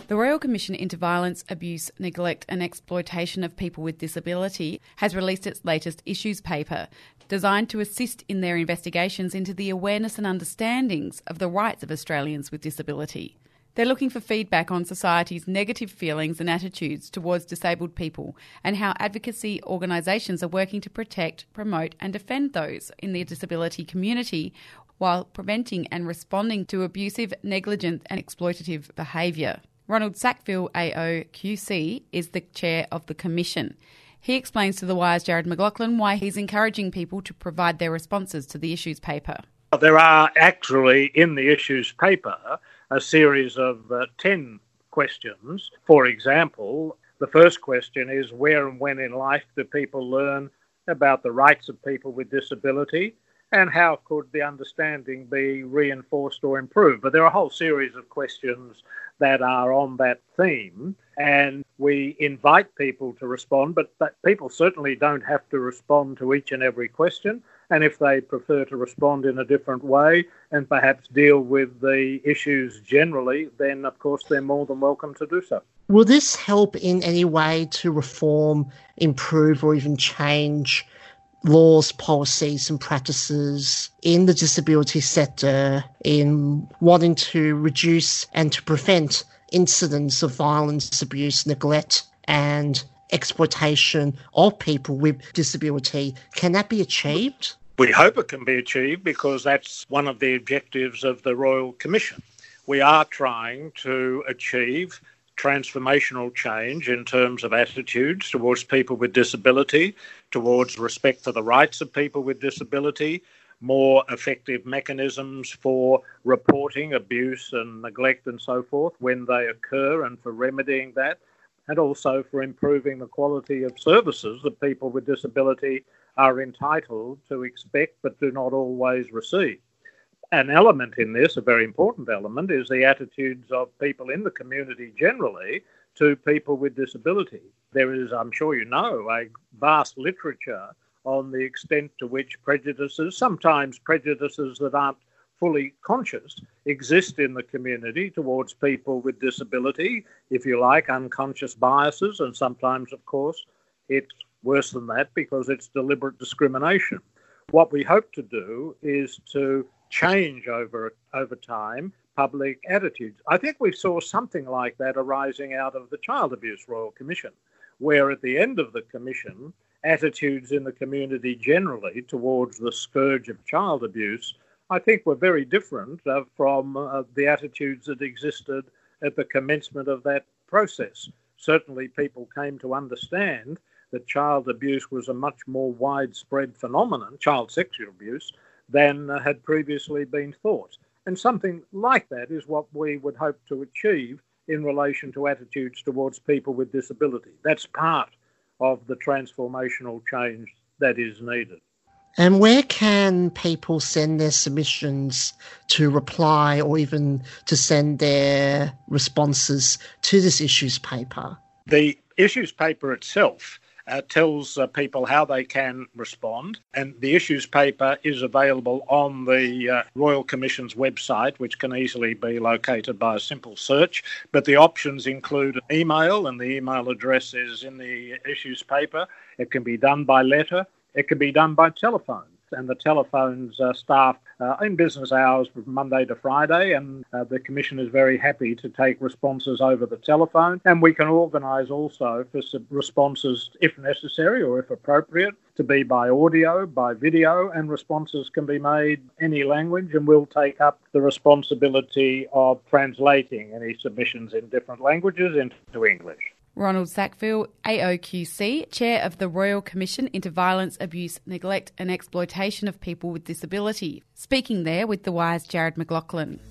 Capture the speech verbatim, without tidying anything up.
The Royal Commission into Violence, Abuse, Neglect and Exploitation of People with Disability has released its latest issues paper, designed to assist in their investigations into the awareness and understandings of the rights of Australians with disability. They're looking for feedback on society's negative feelings and attitudes towards disabled people and how advocacy organisations are working to protect, promote and defend those in the disability community while preventing and responding to abusive, negligent and exploitative behaviour. Ronald Sackville A O Q C is the chair of the Commission. He explains to The Wire's Jared McLaughlin why he's encouraging people to provide their responses to the issues paper. There are actually in the issues paper a series of uh, ten questions. For example, the first question is where and when in life do people learn about the rights of people with disability, and how could the understanding be reinforced or improved? But there are a whole series of questions that are on that theme, and we invite people to respond, but, but people certainly don't have to respond to each and every question. And if they prefer to respond in a different way and perhaps deal with the issues generally, then of course they're more than welcome to do so. Will this help in any way to reform, improve or even change laws, policies and practices in the disability sector in wanting to reduce and to prevent incidents of violence, abuse, neglect and exploitation of people with disability? Can that be achieved? We hope it can be achieved because that's one of the objectives of the Royal Commission. We are trying to achieve transformational change in terms of attitudes towards people with disability, towards respect for the rights of people with disability, more effective mechanisms for reporting abuse and neglect and so forth when they occur and for remedying that, and also for improving the quality of services that people with disability are entitled to expect but do not always receive. An element in this, a very important element, is the attitudes of people in the community generally to people with disability. There is, I'm sure you know, a vast literature on the extent to which prejudices, sometimes prejudices that aren't fully conscious, exist in the community towards people with disability, if you like, unconscious biases, and sometimes, of course, it's worse than that because it's deliberate discrimination. What we hope to do is to change over over time public attitudes. I think we saw something like that arising out of the Child Abuse Royal Commission, where at the end of the commission, attitudes in the community generally towards the scourge of child abuse, I think were very different uh, from uh, the attitudes that existed at the commencement of that process. Certainly people came to understand that child abuse was a much more widespread phenomenon, child sexual abuse, than uh, had previously been thought. And something like that is what we would hope to achieve in relation to attitudes towards people with disability. That's part of the transformational change that is needed. And where can people send their submissions to reply or even to send their responses to this issues paper? The issues paper itself Uh, tells uh, people how they can respond, and the issues paper is available on the uh, Royal Commission's website, which can easily be located by a simple search, but the options include an email, and the email address is in the issues paper. It can be done by letter, it can be done by telephone, and the telephones are staffed uh, in business hours from Monday to Friday, and uh, the Commission is very happy to take responses over the telephone, and we can organise also for some responses, if necessary or if appropriate, to be by audio, by video, and responses can be made any language, and we'll take up the responsibility of translating any submissions in different languages into English. Ronald Sackville, A O Q C, Chair of the Royal Commission into Violence, Abuse, Neglect and Exploitation of People with Disability, speaking there with The Wire's Jared McLaughlin.